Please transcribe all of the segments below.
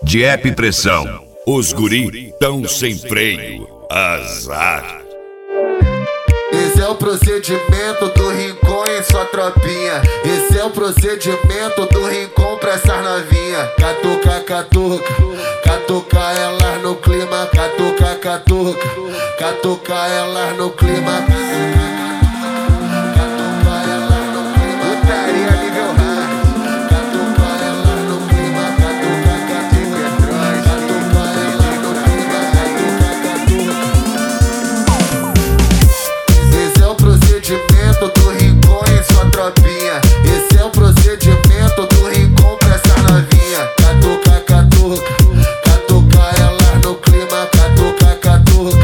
de Ep Pressão. Os guri tão sem freio. Azar. Esse é o procedimento do Rincon em sua tropinha. Esse é o procedimento do Rincon pra essas novinha. Catuca, catuca, catuca elas no clima. Catuca, catuca, catuca elas no clima. Catuca elas no clima. Putaria nível hard. Catuca elas no clima. Catuca, catuca, catuca elas no clima. Catuca, catuca. Esse é o procedimento do Rincon em sua tropinha. Esse é o procedimento do Rincon pra essa novinha. Catuca, catuca, catuca elas no clima. Catuca, catuca.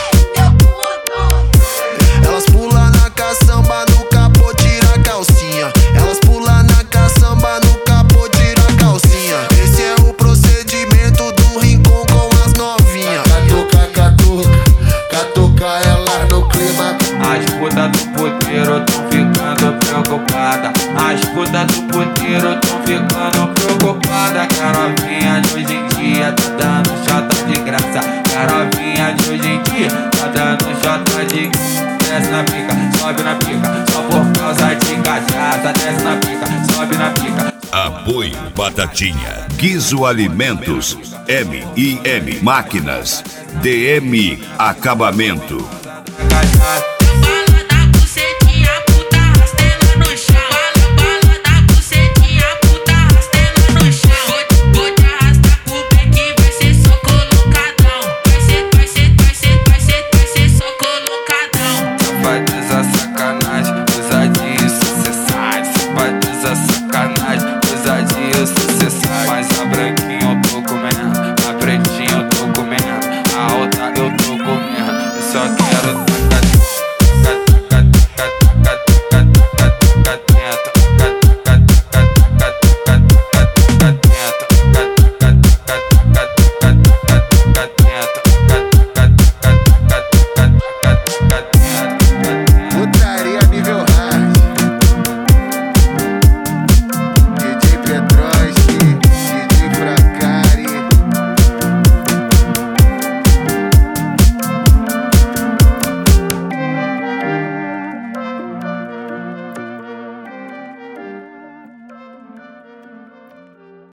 Elas pulam na caçamba, no capô tira a calcinha. Elas pulam na caçamba, no capô tira a calcinha. Esse é o procedimento do Rincon com as novinhas. Catuca, catuca, catuca elas no clima. As putas do puteiro tão ficando preocupada. As putas do puteiro tão ficando preocupada. Que a novinha de hoje em dia tá dando chota de graça. Que a novinha de hoje em dia tá dando chota de graça. Desce na pica, sobe na pica, só por causa de cachaça. Desce na pica, sobe na pica. Apoio Batatinha, Guizo Alimentos, MIM Máquinas, DM Acabamento. Cachaça. Sacanagem, ousadia sucessais. Safadeza, sacanagem, ousadia sucessais. Mas a branquinha eu tô comendo, a pretinha eu tô comendo, a alta eu tô comendo. Eu só quero